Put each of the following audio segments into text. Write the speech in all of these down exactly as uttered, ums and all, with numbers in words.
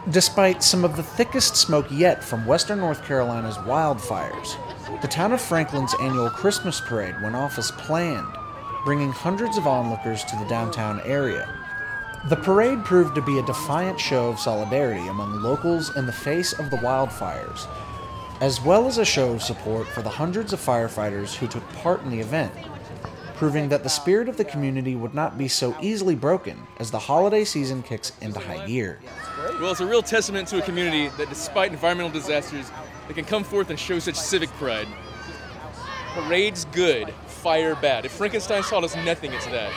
Despite some of the thickest smoke yet from western North Carolina's wildfires, the town of Franklin's annual Christmas parade went off as planned, bringing hundreds of onlookers to the downtown area. The parade proved to be a defiant show of solidarity among locals in the face of the wildfires, as well as a show of support for the hundreds of firefighters who took part in the event, proving that the spirit of the community would not be so easily broken as the holiday season kicks into high gear. Well, it's a real testament to a community that despite environmental disasters, they can come forth and show such civic pride. Parade's good, fire bad. If Frankenstein taught us nothing, it's that.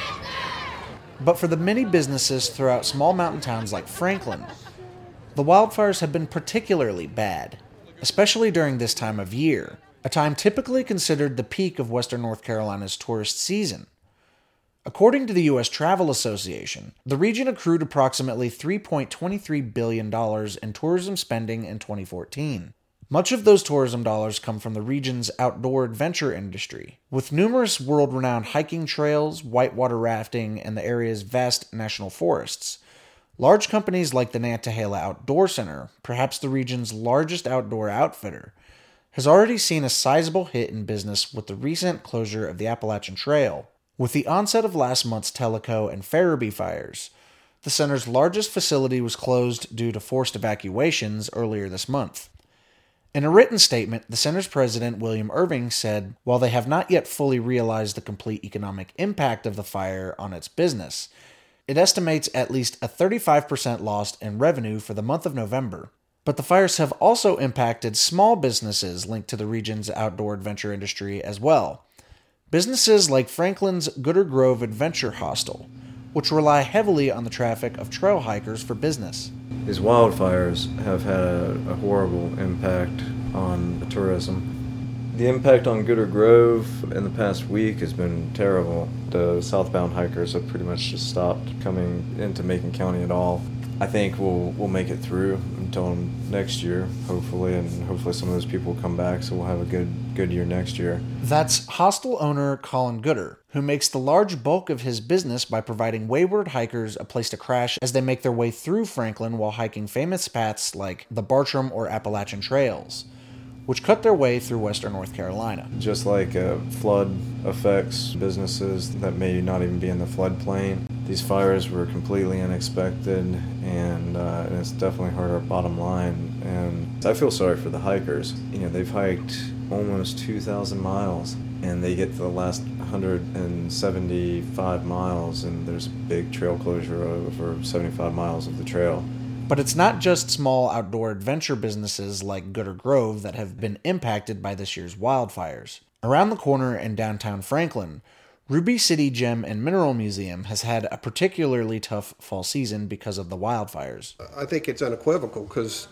But for the many businesses throughout small mountain towns like Franklin, the wildfires have been particularly bad, especially during this time of year, a time typically considered the peak of western North Carolina's tourist season. According to the U S Travel Association, the region accrued approximately three point two three billion dollars in tourism spending in twenty fourteen. Much of those tourism dollars come from the region's outdoor adventure industry, with numerous world-renowned hiking trails, whitewater rafting, and the area's vast national forests. Large companies like the Nantahala Outdoor Center, perhaps the region's largest outdoor outfitter, has already seen a sizable hit in business with the recent closure of the Appalachian Trail. With the onset of last month's Tellico and Farabee fires, the center's largest facility was closed due to forced evacuations earlier this month. In a written statement, the center's president, William Irving, said, while they have not yet fully realized the complete economic impact of the fire on its business, it estimates at least a thirty-five percent loss in revenue for the month of November. But the fires have also impacted small businesses linked to the region's outdoor adventure industry as well. Businesses like Franklin's Gooder Grove Adventure Hostel, which rely heavily on the traffic of trail hikers for business. These wildfires have had a, a horrible impact on the tourism. The impact on Gooder Grove in the past week has been terrible. The southbound hikers have pretty much just stopped coming into Macon County at all. I think we'll we'll make it through until next year, hopefully, and hopefully some of those people will come back, so we'll have a good good year next year. That's hostel owner Colin Gooder, who makes the large bulk of his business by providing wayward hikers a place to crash as they make their way through Franklin while hiking famous paths like the Bartram or Appalachian Trails, which cut their way through western North Carolina. Just like uh, flood affects businesses that may not even be in the floodplain, these fires were completely unexpected, and, uh, and it's definitely hurt our bottom line. And I feel sorry for the hikers. You know, they've hiked almost two thousand miles, and they get to the last one hundred seventy-five miles, and there's a big trail closure over seventy-five miles of the trail. But it's not just small outdoor adventure businesses like Gooder Grove that have been impacted by this year's wildfires. Around the corner in downtown Franklin, Ruby City Gem and Mineral Museum has had a particularly tough fall season because of the wildfires. I think it's unequivocal because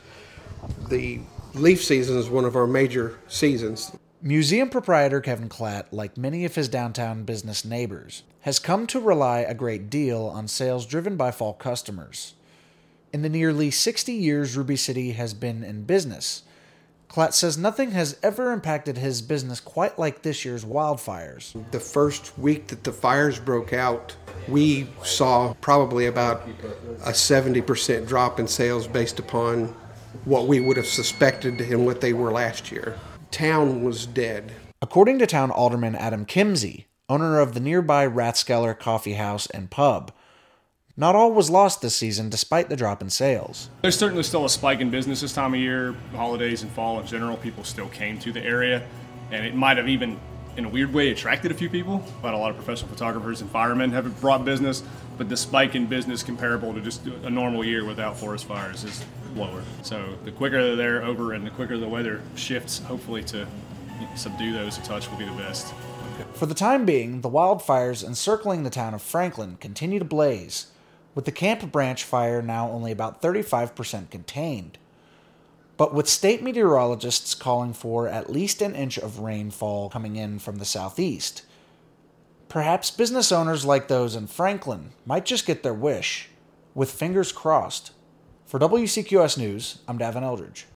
the leaf season is one of our major seasons. Museum proprietor Kevin Klatt, like many of his downtown business neighbors, has come to rely a great deal on sales driven by fall customers. In the nearly sixty years Ruby City has been in business, Klatt says nothing has ever impacted his business quite like this year's wildfires. The first week that the fires broke out, we saw probably about a seventy percent drop in sales based upon what we would have suspected and what they were last year. Town was dead. According to town alderman Adam Kimsey, owner of the nearby Rathskeller Coffee House and Pub, not all was lost this season despite the drop in sales. There's certainly still a spike in business this time of year. Holidays and fall in general, people still came to the area, and it might have even, in a weird way, attracted a few people. But a lot of professional photographers and firemen have brought business, but the spike in business comparable to just a normal year without forest fires is lower. So the quicker they're over and the quicker the weather shifts, hopefully to subdue those a touch will be the best. For the time being, the wildfires encircling the town of Franklin continue to blaze, with the Camp Branch fire now only about thirty-five percent contained. But with state meteorologists calling for at least an inch of rainfall coming in from the southeast, perhaps business owners like those in Franklin might just get their wish, with fingers crossed. For W C Q S News, I'm Davin Eldridge.